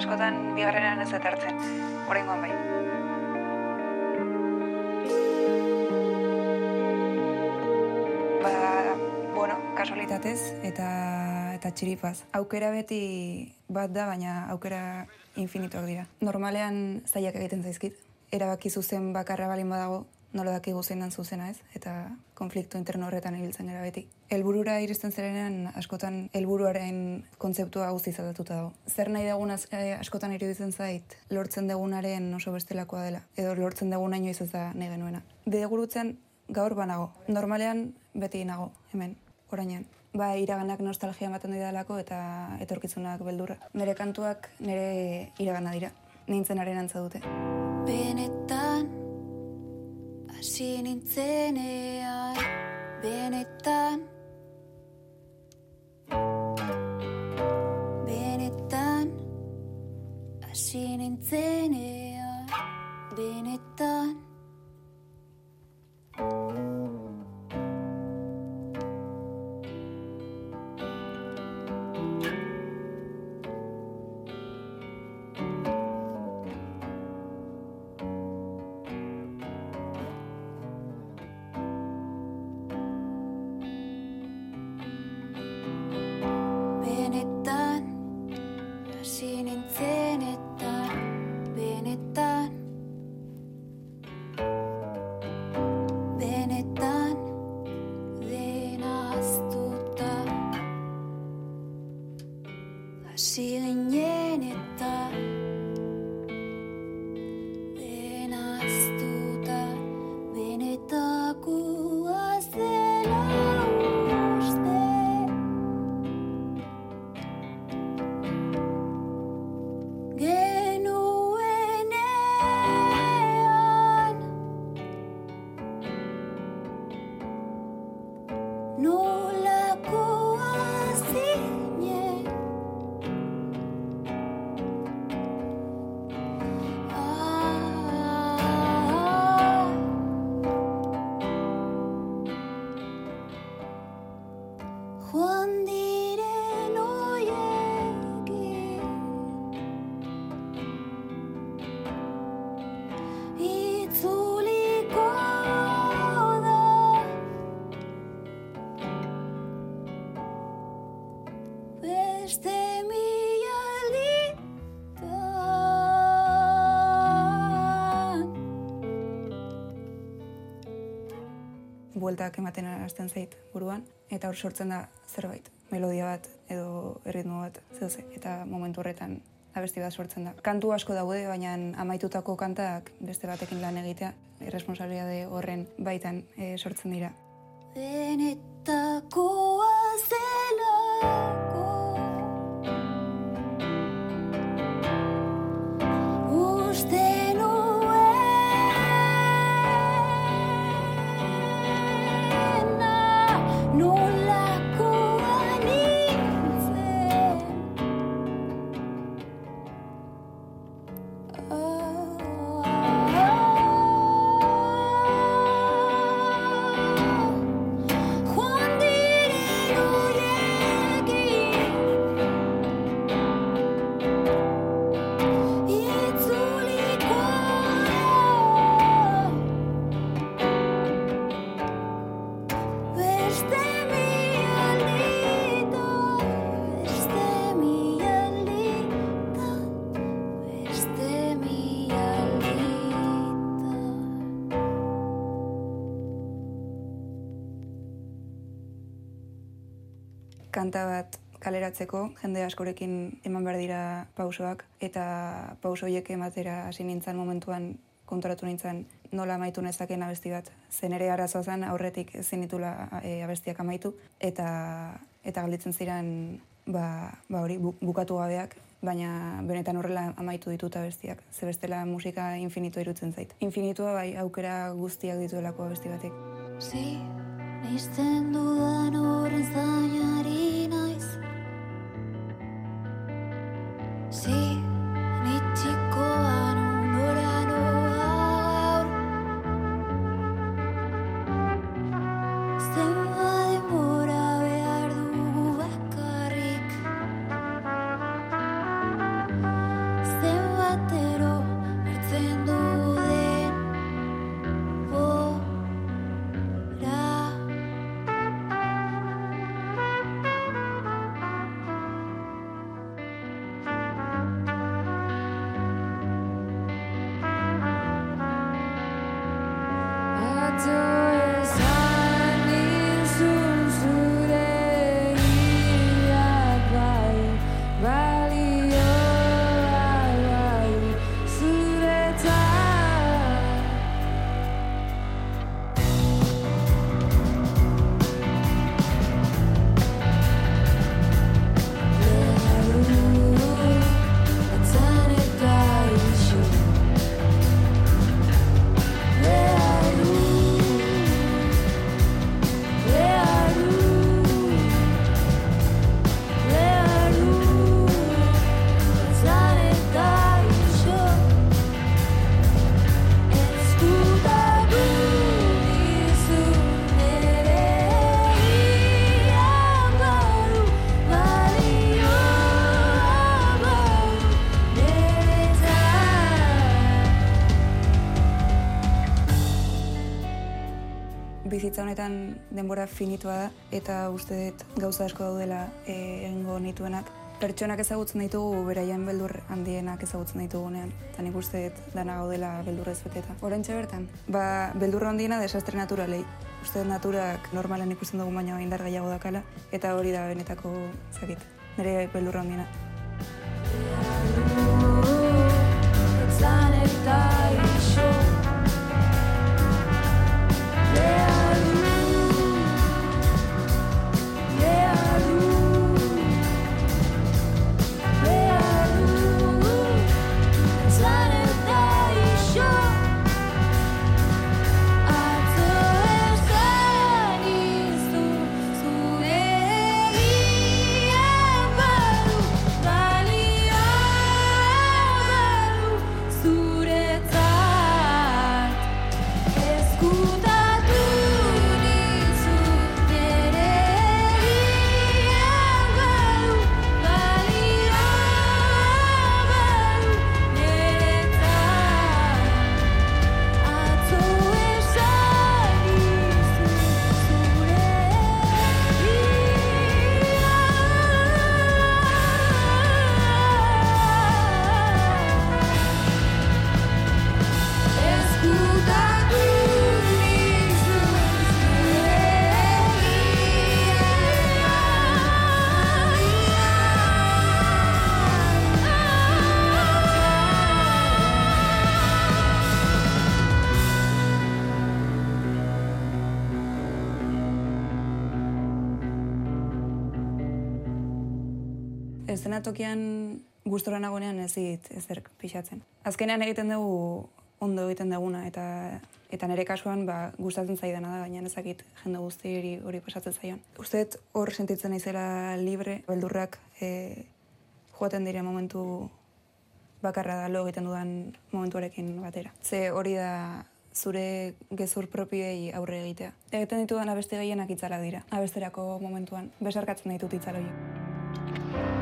askotan bigarrenan ez etartzen, oraingoan bai. Kasualitatez eta txiripaz. Aukera beti bat da, baina aukera infinituak dira. Normalean zailak egiten zaizkit. Erabaki zuzen bakarra balin badago, nola dakigu zein dan zuzena ez, eta konflikto interno horretan ibiltzen gara beti. Helburura iristen zerenean askotan helburuaren kontzeptua guztiz aldatuta dago. Zer nahi dugun askotan iruditzen zait, lortzen dugunaren oso bestelakoa dela, edo lortzen dugunaino ez da nahi genuena. Bidegurutzean gaur banago. Normalean beti nago, hemen. Orainean. Iraganak nostalgia ematen didalako eta etorkizunak beldurra. Nire kantuak nire iragana dira. Nintzenaren antza dute. Benetan, hasi nintzenean, benetan. Benetan, hasi nintzenean, benetan. Bueltak ematen hasten zait buruan, eta hor sortzen da zerbait, melodia bat edo erritmo bat, zeuze, eta momentu horretan abesti bat sortzen da. Kantu asko daude, baina amaitutako kantak beste batekin lan egitea, irresponsabilitate horren baitan sortzen dira. Benetakoa zelako uste kanta bat kaleratzeko, jende askorekin eman behar dira pausoak, eta pauso horiek ematera hasi nintzen momentuan konturatu nintzen nola amaitu nezaken abesti bat. Zen ere arazoa zen aurretik ezin ditula abestiak amaitu, eta galditzen ziren hori bukatu gabeak, baina benetan horrela amaitu ditut abestiak. Ze bestela musika infinitua irutzen zait. Infinitua bai aukera guztiak dituelako abesti batek. Nizten dudan horren zainari naiz. Nitxikoan unora noa zenba denbora behar dugu bakarrik. Gauza honetan denbora finitua da, eta uste dut gauza asko daudela egingo nituenak. Pertsonak ezagutzen ditugu, beraien beldur handienak ezagutzen ditugunean. Eta nik uste dut dana gaudela beldurrez beteta. Oraintxe bertan, beldurra handiena desastre naturalei. Uste dut naturak normalen ikusten dugu baina indar gehiago dakala, eta hori da benetako zakit, nire beldurra handiena. Eszenatokian gustora nagoenean ez dit ezer pixatzen. Azkenean egiten dugu ondo egiten duguna, eta nire kasuan gustatzen zaidana da, baina ezakit jende guzti hori pasatzen zaion. Uste dut hor sentitzen naizela libre, beldurrak joaten dire momentu bakarra da lo egiten dudan momentuarekin batera. Ze hori da zure gezur propioei aurre egitea. Egiten ditudan abeste gehienak itzalak dira, abesterako momentuan. Besarkatzen ditut itzal horiek.